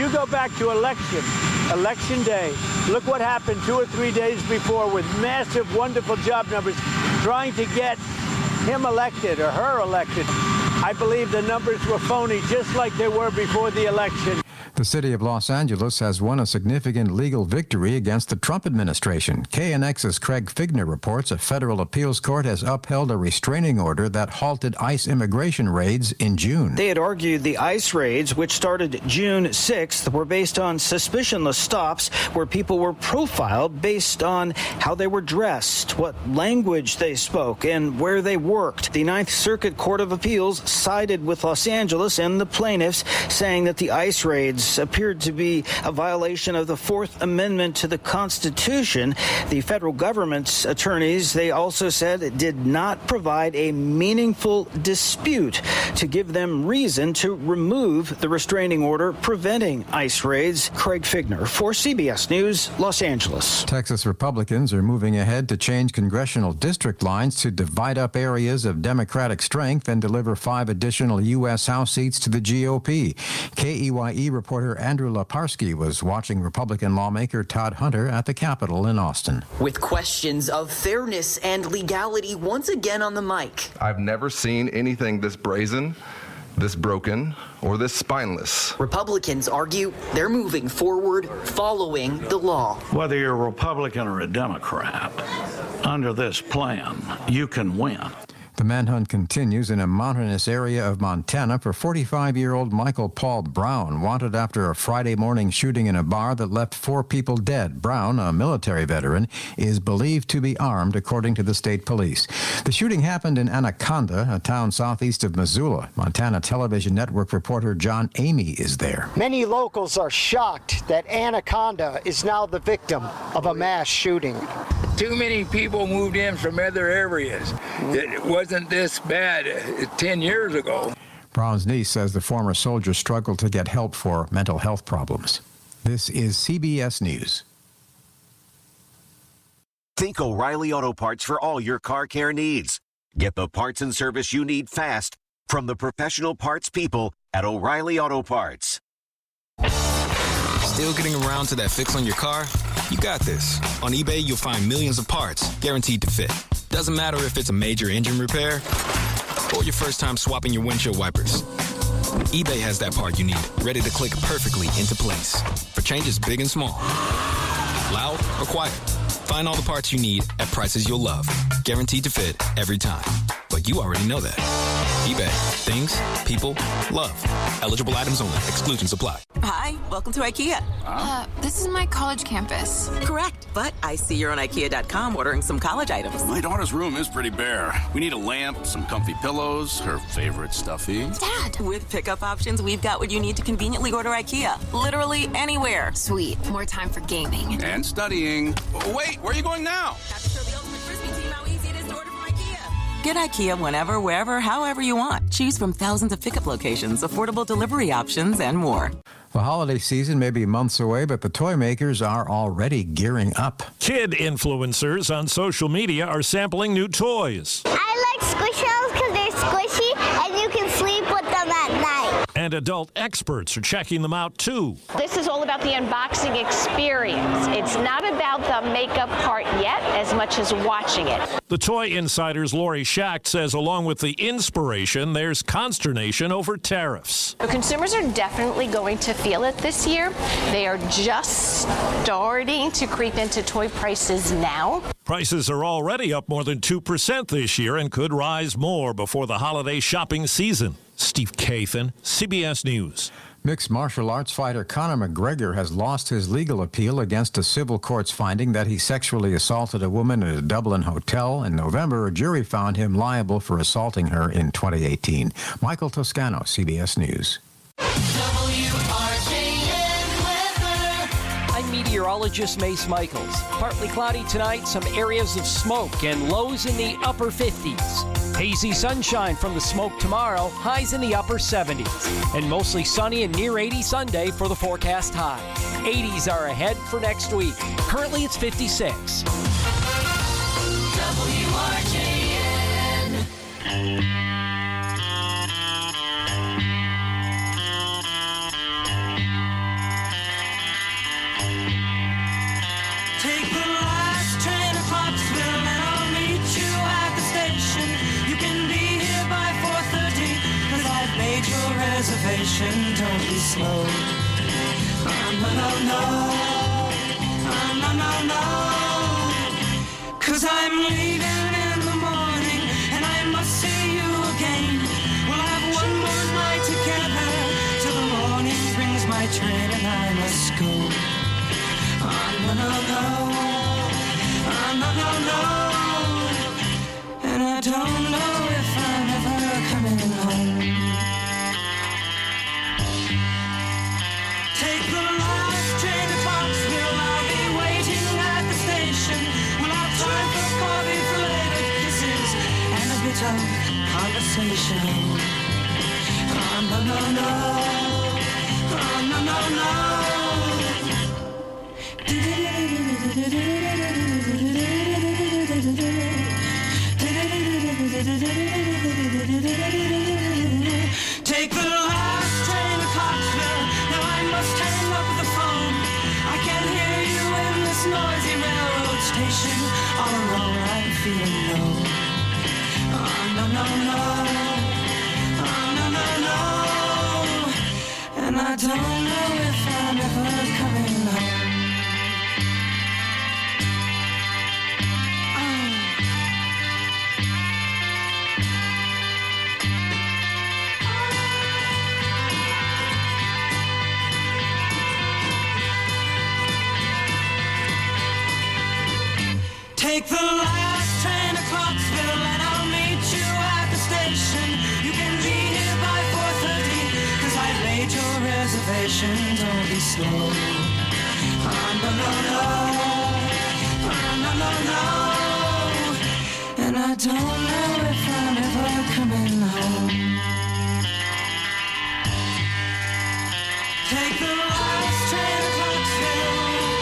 you go back to election day, look what happened 2 or 3 days before with massive, wonderful job numbers trying to get him elected or her elected. I believe the numbers were phony, just like they were before the election. The city of Los Angeles has won a significant legal victory against the Trump administration. KNX's Craig Figner reports a federal appeals court has upheld a restraining order that halted ICE immigration raids in June. They had argued the ICE raids, which started June 6th, were based on suspicionless stops where people were profiled based on how they were dressed, what language they spoke, and where they worked. The Ninth Circuit Court of Appeals sided with Los Angeles and the plaintiffs, saying that the ICE raids appeared to be a violation of the Fourth Amendment to the Constitution. The federal government's attorneys, they also said it did not provide a meaningful dispute to give them reason to remove the restraining order preventing ICE raids. Craig Figner for CBS News, Los Angeles. Texas Republicans are moving ahead to change congressional district lines to divide up areas of Democratic strength and deliver 5 additional U.S. House seats to the GOP. KEYE reporter Andrew Leparsky was watching Republican lawmaker Todd Hunter at the Capitol in Austin. With questions of fairness and legality once again on the mic. I've never seen anything this brazen, this broken, or this spineless. Republicans argue they're moving forward following the law. Whether you're a Republican or a Democrat, under this plan, you can win. The manhunt continues in a mountainous area of Montana for 45-year-old Michael Paul Brown, wanted after a Friday morning shooting in a bar that left 4 people dead. Brown, a military veteran, is believed to be armed, according to the state police. The shooting happened in Anaconda, a town southeast of Missoula. Montana Television Network reporter John Amy is there. Many locals are shocked that Anaconda is now the victim of a mass shooting. Too many people moved in from other areas. It wasn't this bad 10 years ago. Brown's niece says the former soldier struggled to get help for mental health problems. This is CBS News. Think O'Reilly Auto Parts for all your car care needs. Get the parts and service you need fast from the professional parts people at O'Reilly Auto Parts. Still getting around to that fix on your car? You got this. On eBay, you'll find millions of parts guaranteed to fit. Doesn't matter if it's a major engine repair or your first time swapping your windshield wipers. eBay has that part you need, ready to click perfectly into place for changes big and small. Loud or quiet. Find all the parts you need at prices you'll love. Guaranteed to fit every time. But you already know that. eBay. Things, people, love. Eligible items only. Exclusions apply. Hi, welcome to IKEA. This is my college campus. Correct, but I see you're on IKEA.com ordering some college items. My daughter's room is pretty bare. We need a lamp, some comfy pillows, her favorite stuffy. Dad! With pickup options, we've got what you need to conveniently order IKEA. Literally anywhere. Sweet. More time for gaming. And studying. Wait, where are you going now? Have to show the ultimate Frisbee team how easy it is to order from IKEA. Get IKEA whenever, wherever, however you want. Choose from thousands of pickup locations, affordable delivery options, and more. The holiday season may be months away, but the toy makers are already gearing up. Kid influencers on social media are sampling new toys. I like Squishables because they're squishy and you can sleep with them at night. And adult experts are checking them out, too. This is all about the unboxing experience. It's not about the makeup part yet as much as watching it. The Toy Insider's Lori Schacht says along with the inspiration, there's consternation over tariffs. The consumers are definitely going to feel it this year. They are just starting to creep into toy prices now. Prices are already up more than 2% this year and could rise more before the holiday shopping season. Steve Kathan, CBS News. Mixed martial arts fighter Conor McGregor has lost his legal appeal against a civil court's finding that he sexually assaulted a woman at a Dublin hotel. In November, a jury found him liable for assaulting her in 2018. Michael Toscano, CBS News. I'm meteorologist Mace Michaels. Partly cloudy tonight, some areas of smoke and lows in the upper 50s. Hazy sunshine from the smoke tomorrow, highs in the upper 70s. And mostly sunny and near 80 Sunday for the forecast high. 80s are ahead for next week. Currently it's 56. station, don't be slow. No, no, no. No, no, no. 'Cause I'm leaving in the morning and I must see you again. We'll have one more night together till the morning brings my train and I must go. No, no, no. No, no, no. And I don't know if I'm ever coming home. Take the last train to Foxville. I'll be waiting at the station. We'll have time for coffee, belated kisses, and a bit of conversation. No, no, no. No, no, no. Take the last train to Clarksville. Now I must hang up the phone. I can't hear you in this noisy railroad station. All alone I'm feeling low. No, no, no. No, no, no. And I don't know if I'm ever coming home. Take the last train to Clarksville and I'll meet you at the station. You can be here by 4:30, 'cause I laid your reservation. Don't be slow. No, no, no. No, no, no. And I don't know if I'm ever coming home. Take the last train to Clarksville.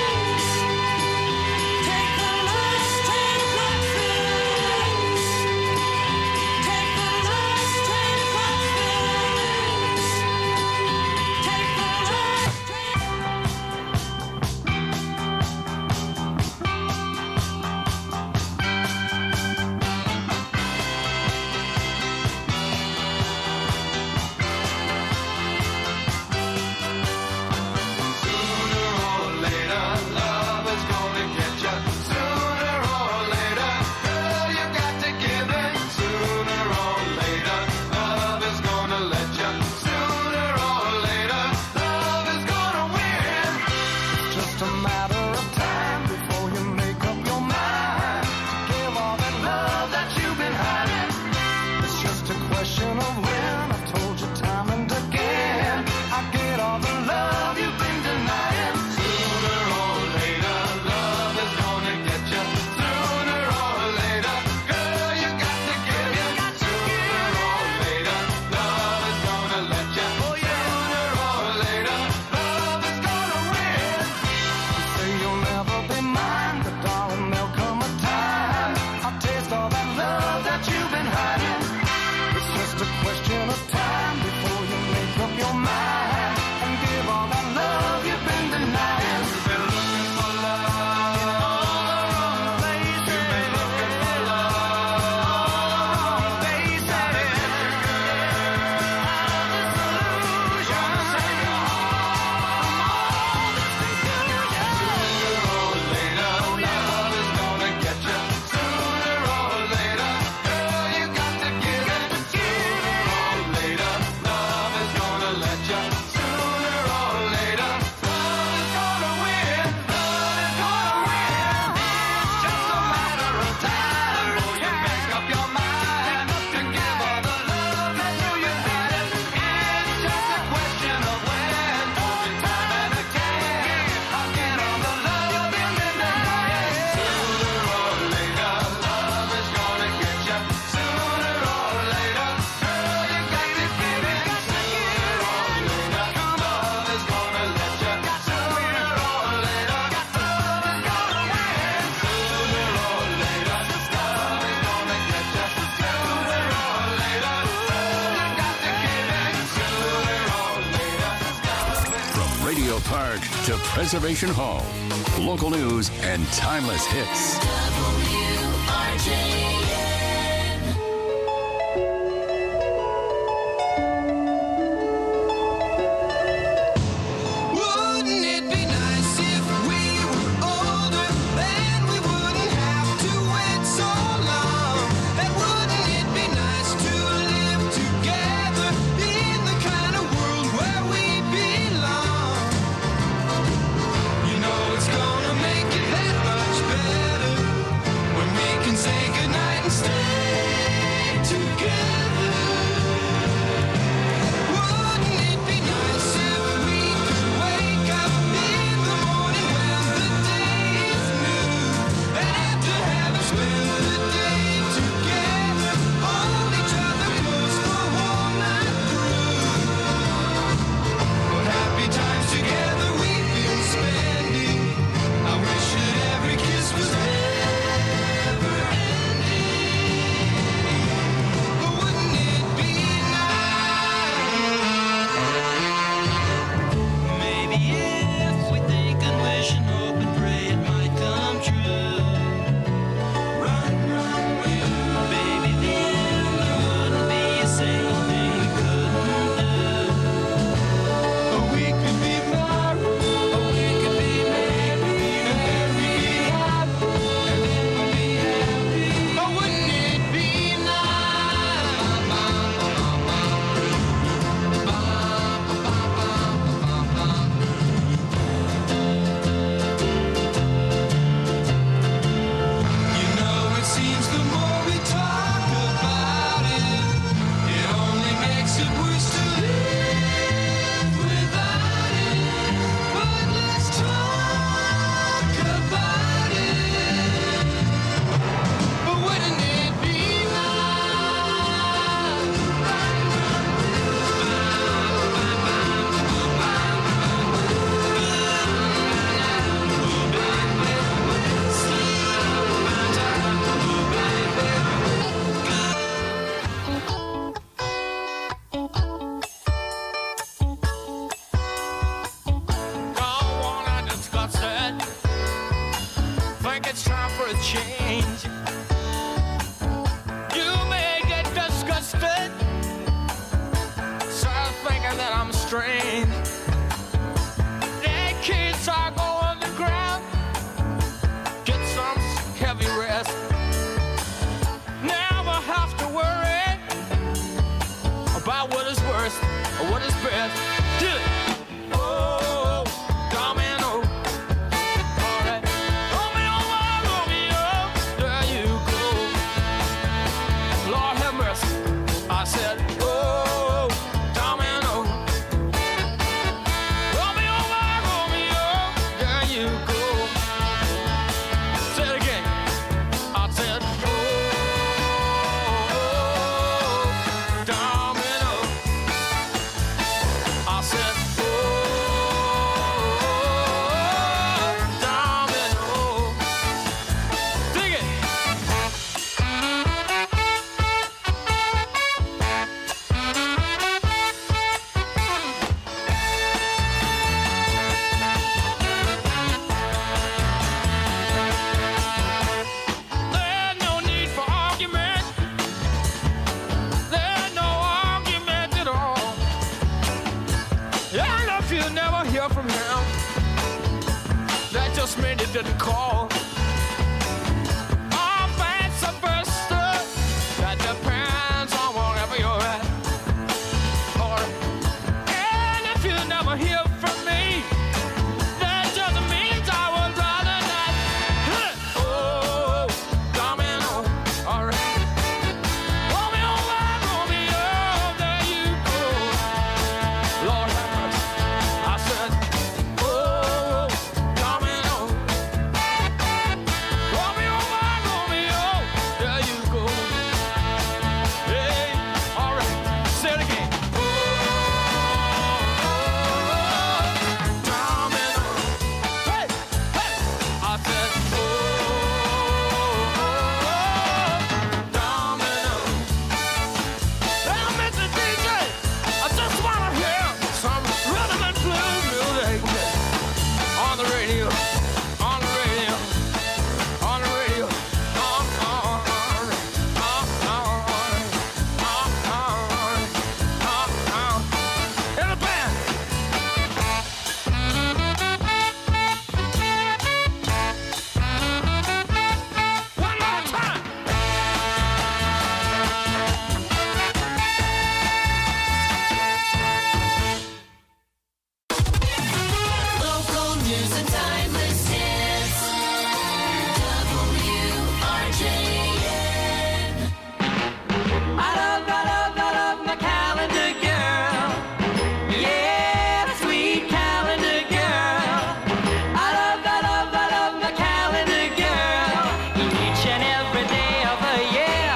Park to Preservation Hall. Local news and timeless hits. just made it didn't call. Oh, vice versa. That depends on wherever you're at. Or, and if you never hear from me, that doesn't mean I would rather not. Oh, domino, all right. Romeo, there you go. Lord have mercy. I said, oh, domino. Romeo, there you go. Hey, all right. Say it again. Oh, domino. Hey, hey. I said, oh, domino. Well, Mr. DJ, I just want to hear some rhythm and blues music on the radio, on the radio, on the radio, in the band. One more time. Local news and timeless hits. WRJN. I love my calendar girl. Yeah, sweet calendar girl. I love my calendar girl. Each and every day of the year.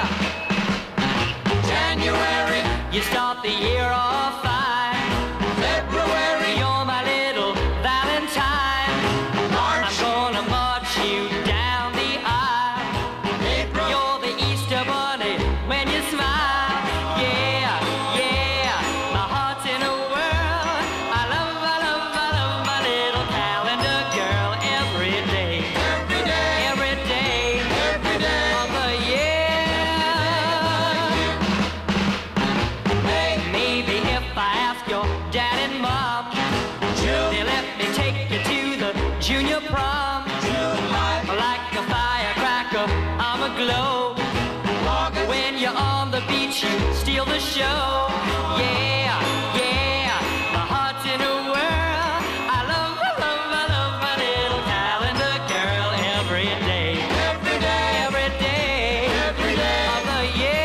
January, you start the year off fine. February, you're my little Valentine. March, I'm gonna march you down the aisle. April, you're the Easter bunny when you smile. Yeah, yeah, my heart's in a whirl. I love my little calendar girl every day. Every day, every day, every day of the year. Hey, maybe if I ask your dad and mom, they let me take you to the junior prom. Like a firecracker, I'm a glow. When you're on the beach, you steal the show. Yeah, yeah, my heart's in a whirl. I love my little calendar girl every day. Every day, every day, every day of the year.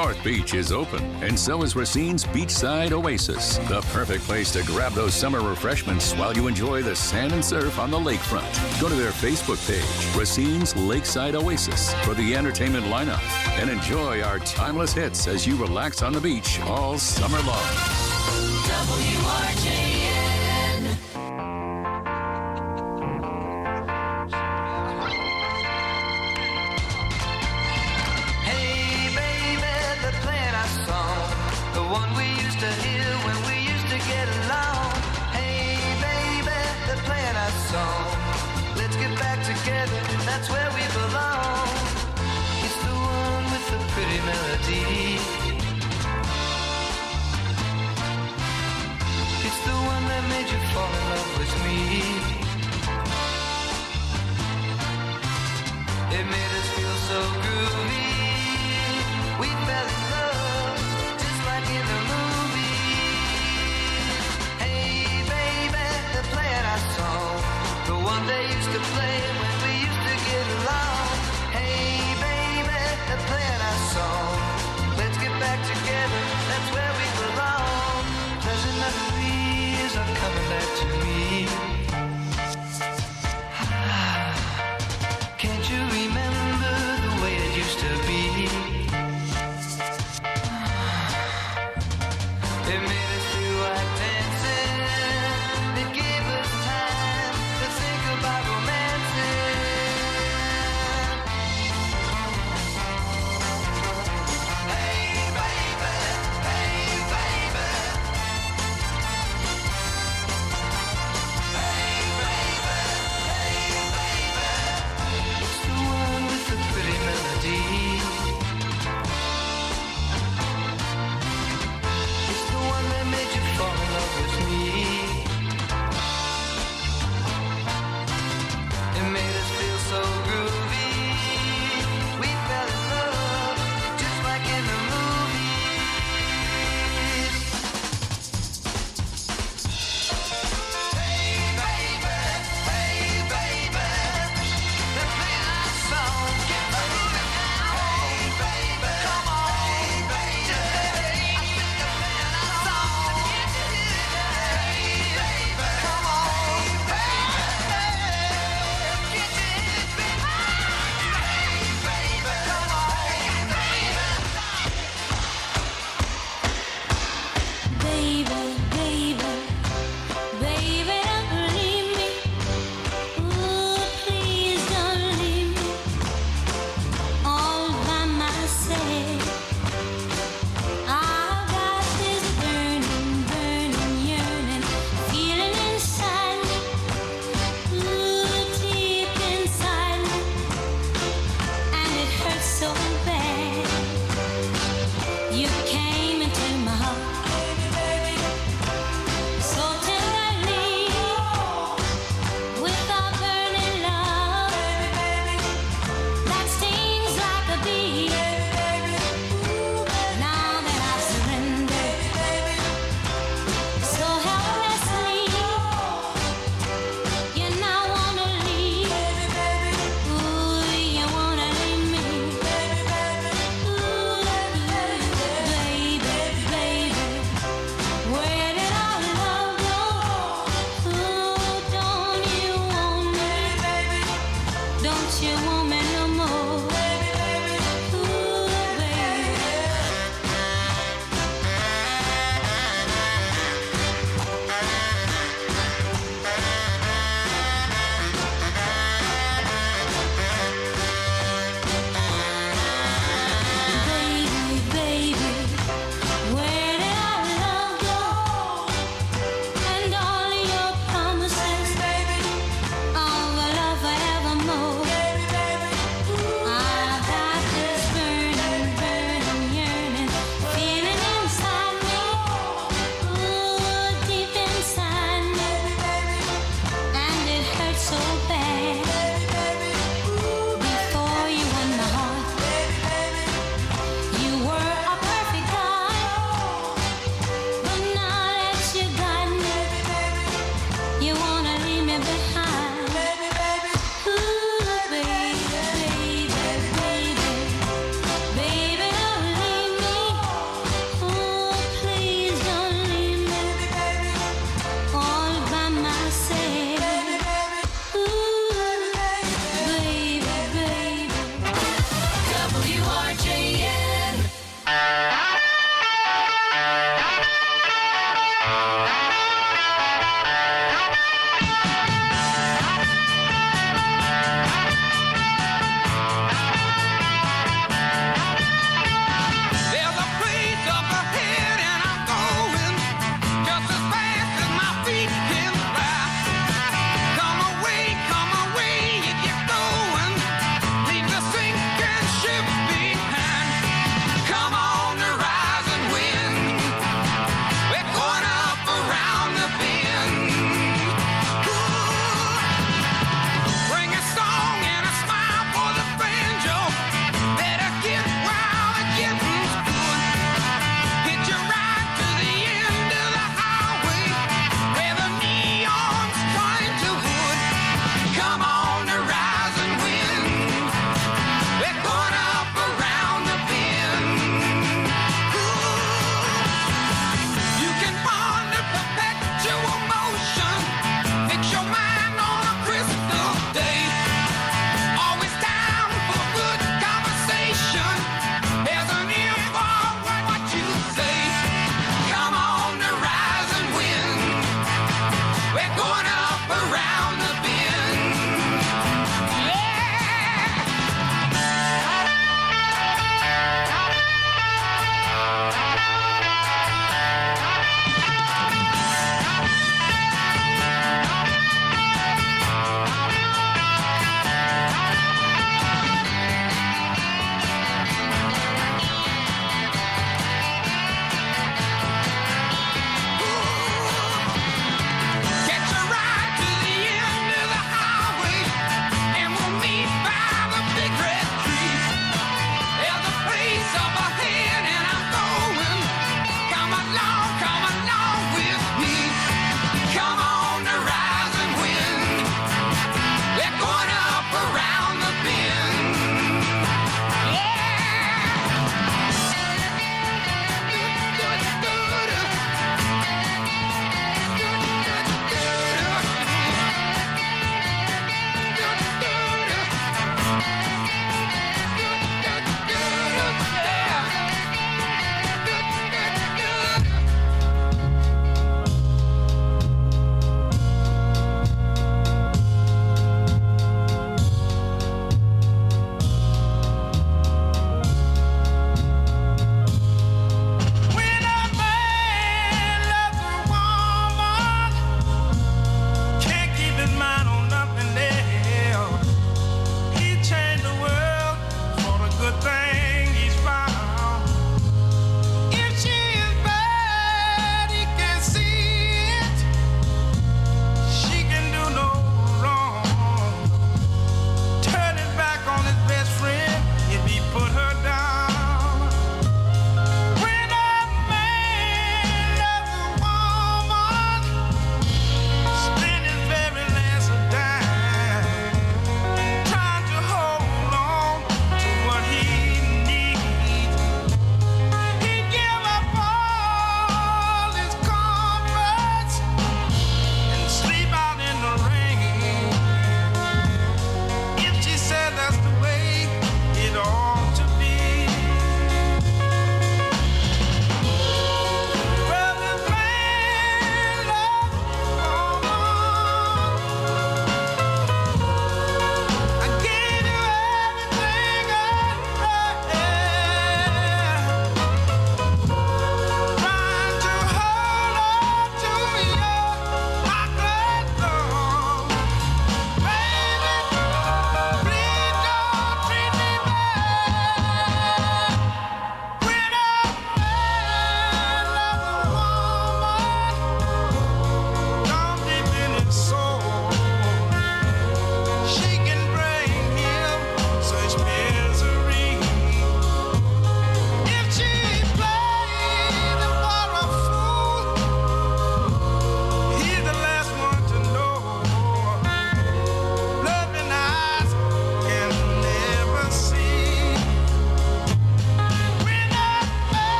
North Beach is open, and so is Racine's Beachside Oasis, the perfect place to grab those summer refreshments while you enjoy the sand and surf on the lakefront. Go to their Facebook page, Racine's Lakeside Oasis, for the entertainment lineup, and enjoy our timeless hits as you relax on the beach all summer long. WRJN. Hey, baby, the plan I saw, the one we used to hear when we used to get along. Hey, baby, the plan I saw, let's get back together, that's where we belong. It's the one with the pretty melody. It's the one that made you fall in love with me. It made us feel so groovy. We fell in love, just like in the movies. Hey, baby, the plan I saw, the one they used to play when we used to get along. Hey, baby, the plan I saw, let's get back together, that's where we belong. Pleasant memories are coming back to me. Can't you remember the way it used to be? It made us feel like dancing. It gave us time to think about romancing. Hey, baby, hey, baby. Hey, baby, hey, baby. It's the one with the pretty melody. It's the one that made you fall in love with me. It made us feel so groovy. We fell in love, just like in the movies. Hey, baby, hey, baby. The plan I saw, get moving now. Hey, baby, come on. Hey, baby, I think the plan I saw, get to hit it. Hey, baby, come on. Hey, baby, get to hit it, baby. Hey, baby, come on. Hey, Baby, baby, baby, don't leave me. Ooh, please don't leave me all by myself. I've got this burning, burning yearning feeling inside me, ooh, deep inside me, and it hurts so bad. You came into my heart so tenderly, with a burning love that stings like a bee. Now that I've surrendered so helplessly, you now wanna leave. Ooh, you wanna leave me. Ooh, baby, baby, where did our love go? Ooh, don't you want me? Don't you want me no more? Ooh, baby. Baby, baby, where did our love go? And all your promises of a love forevermore. I've got this burning, burning yearning feeling inside me, ooh, deep inside me, and it hurts so bad. Before you won my heart, you were a perfect guy, but now that you got me, you wanna leave me behind. Ooh, baby, baby, baby, baby, don't leave me.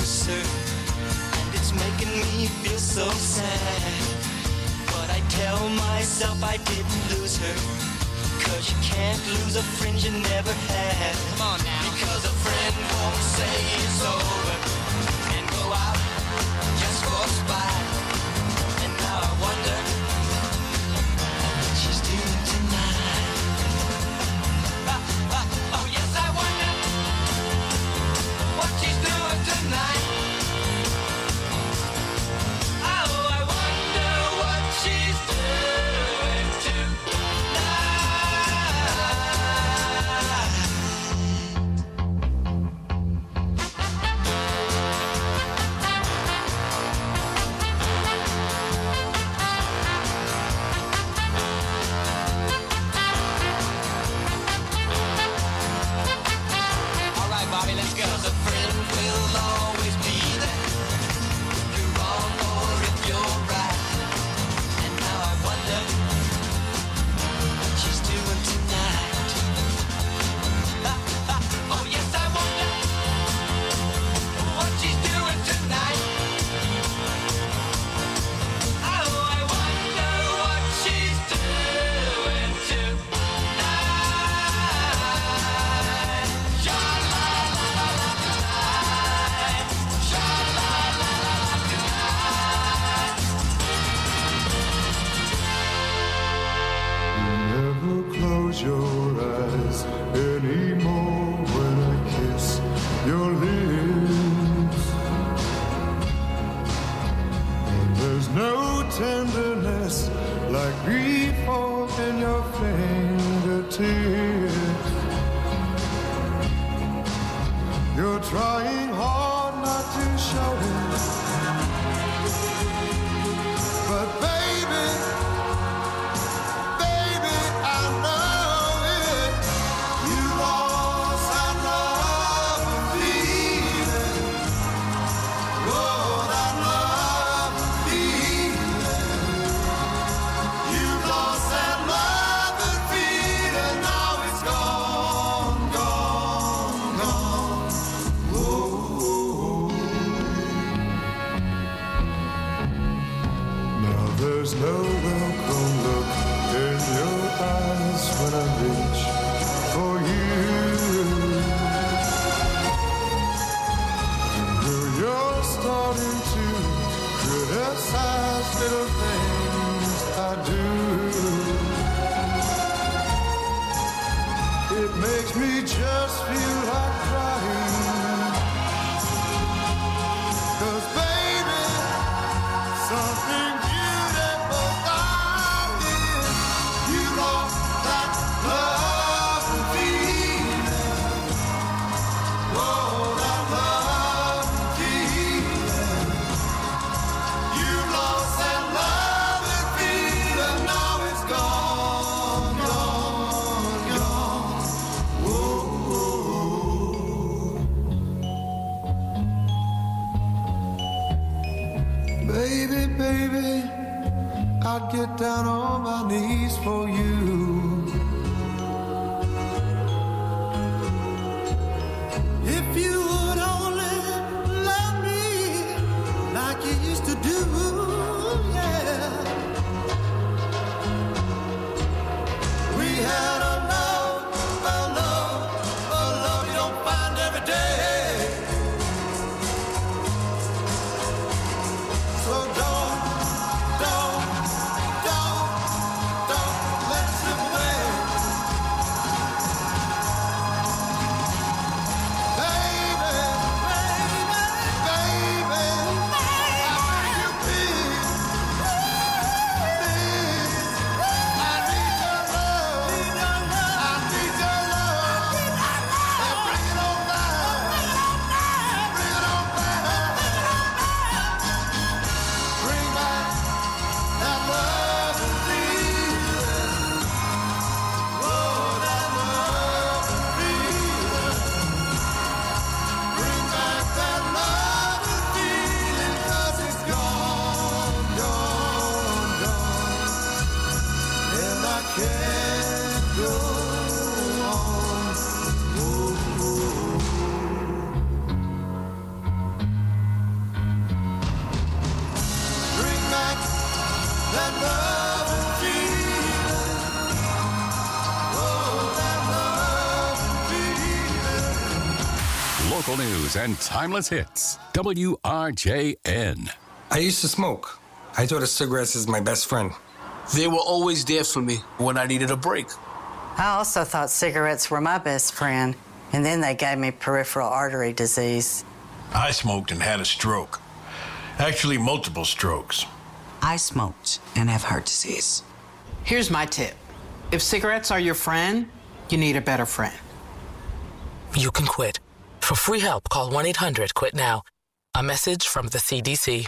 closer, and it's making me feel so sad. But I tell myself I didn't lose her, 'cause you can't lose a friend you never had. Come on now. Because a friend won't say it's over and go out just for spite. And now I wonder what she's doing tonight. Oh yes, I wonder what she's doing tonight. Oh, I wonder what she's doing tonight. All right, Bobby, let's go. 'Cause a friend will always be there if you're wrong or if you're right. And now I wonder what she's doing tonight. Oh yes, I wonder what she's doing tonight. Oh, I wonder what she's doing tonight. Sha-la-la-la-la-tonight. Sha-la-la-la-la-tonight. Never close your eyes anymore when I kiss your lips. And there's no tenderness like before in your fingertips. You're trying hard not to show it, but baby, I know it. You lost that love and feeling. Oh, that love and feeling. You lost that love and feeling. Now it's gone, gone, gone. Oh. Now there's no welcome look in your eyes when I reach for you. Girl, you're starting to criticize little things I do. It makes me just feel like crying. 'Cause baby, something beautiful got in. You lost that love and feeling. Oh, that love and feeling. You lost that love and feeling. Now it's gone, gone, gone. Whoa. Baby, baby, I'd get down on my knees for you. If you would only love me like you used to do, yeah. We had a love you don't find every day. So don't let it slip away. Baby, local news and timeless hits. WRJN. I used to smoke. I thought of cigarettes as my best friend. They were always there for me when I needed a break. I also thought cigarettes were my best friend, and then they gave me peripheral artery disease. I smoked and had a stroke. Actually, multiple strokes. I smoked and have heart disease. Here's my tip. If cigarettes are your friend, you need a better friend. You can quit. For free help, call 1-800-QUIT-NOW. A message from the CDC.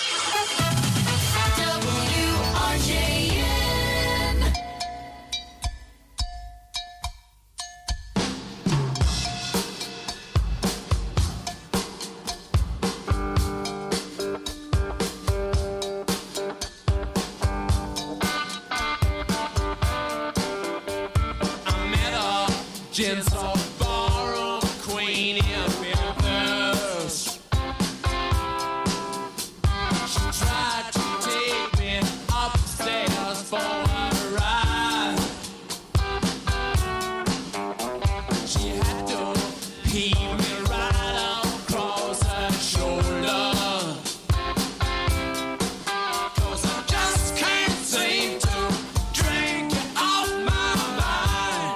Gentle ballroom queen in Memphis. She tried to take me upstairs for a ride. She had to heave me right across her shoulder. 'Cause I just can't seem to drink it off my mind.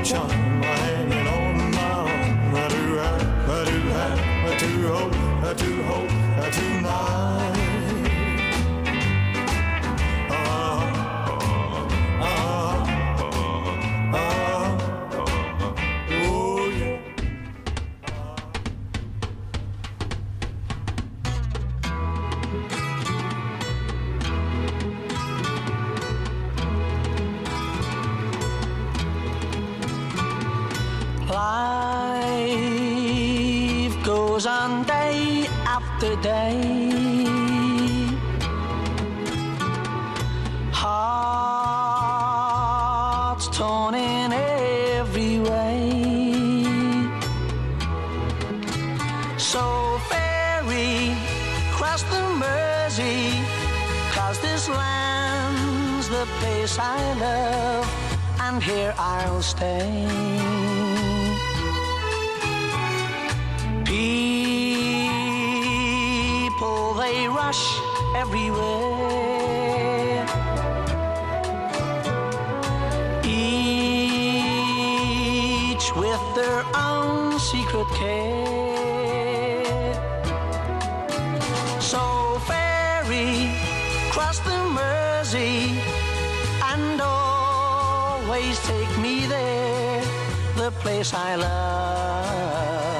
charm hanging on my arm. I do have, I do have, I do hope, I do hope, I tonight. Oh yeah. Life goes on day after day. Hearts torn in every way. So ferry cross the Mersey, 'cause this land's the place I love, and here I'll stay. People, they rush everywhere. Each with their own secret care. So ferry, cross the Mersey, and always take me there, the place I love.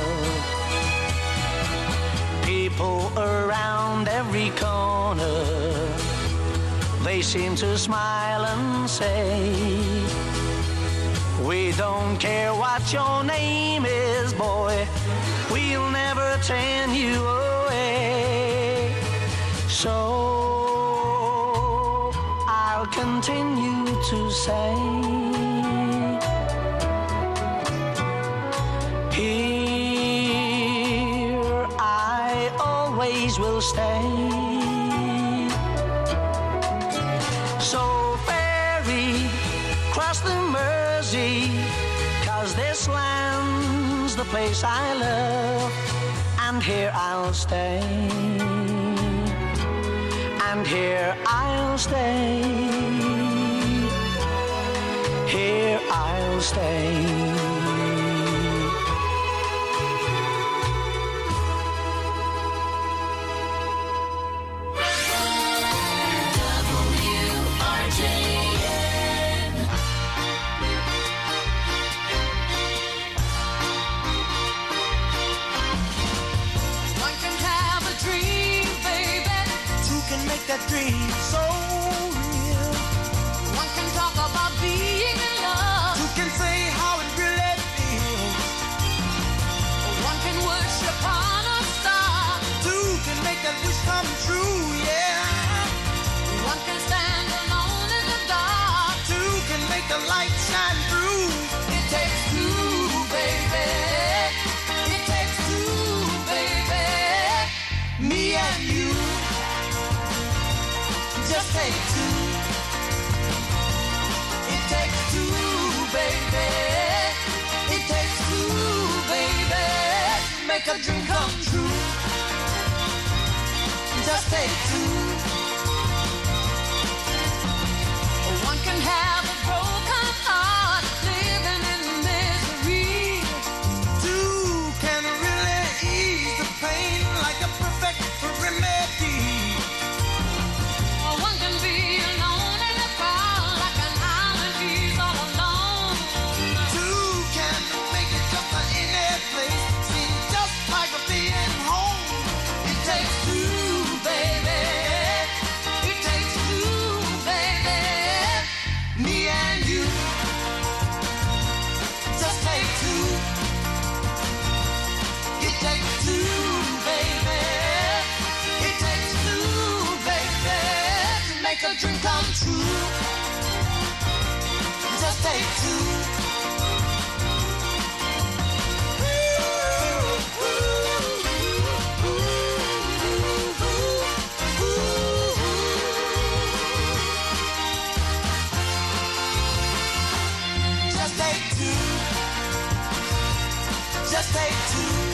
People around every corner, they seem to smile and say, we don't care what your name is, boy, we'll never turn you away. So I'll continue to say, here I always will stay. So ferry, cross the Mersey, 'cause this land's the place I love, and here I'll stay. And here I'll stay. Here I'll stay. That dream so real. One can talk about being in love. Two can say how it really feels. One can worship on a star. Two can make that wish come true, yeah. One can stand alone in the dark. Two can make the light shine through. It takes two, baby. It takes two, baby. Me and you. Just take two. It takes two, baby. It takes two, baby. Make a dream come true. Just take two. One can have a broken heart, living in misery. Two can really ease the pain like a perfect remedy. One can be alone in the crowd like an island, he's all alone. Two can make it just in any place, seem just like being home. It takes two, baby. It takes two, baby. Me and you. Just take two. It takes two, baby. It takes two, baby. Make a dream come true. Just take two. Just take two. Just take two.